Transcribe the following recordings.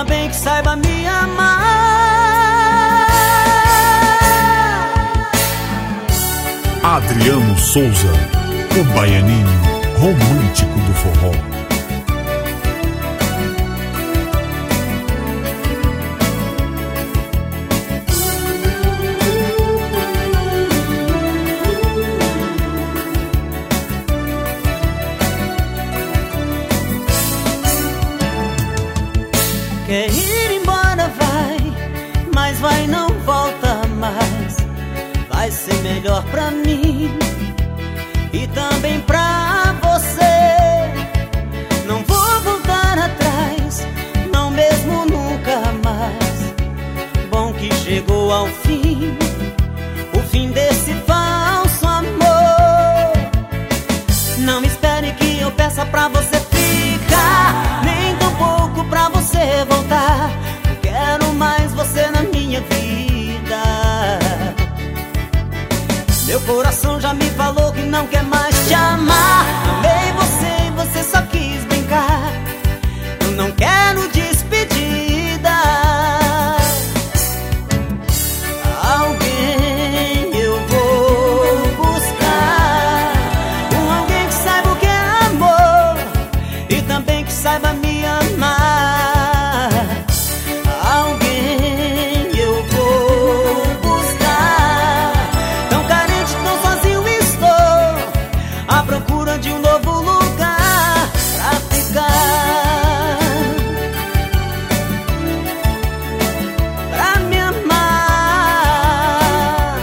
também que saiba me amar. Adriano Souza, o baianinho romântico do forró. Quer ir embora, vai, mas vai, não volta mais. Vai ser melhor pra mim e também pra você. Não vou voltar atrás, não mesmo nunca mais. Bom que chegou ao fim, o fim desse falso amor. Não espere que eu peça pra você ficar, nem tão pouco pra você voltar. Não quero mais você na minha vida. Meu coração já me falou que não quer mais te amar. Amei você e você só quis brincar. Eu não quero despedida. Alguém eu vou buscar, alguém que saiba o que é amor e também que saiba me amar. Alguém eu vou buscar, tão carente, tão sozinho estou, à procura de um novo lugar pra ficar, pra me amar.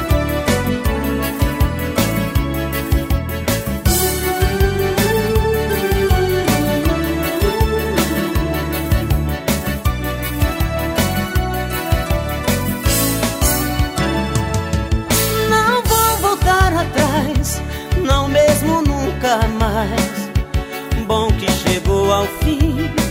Não vou voltar atrás, não mesmo nunca mais. Bom que chegou ao fim,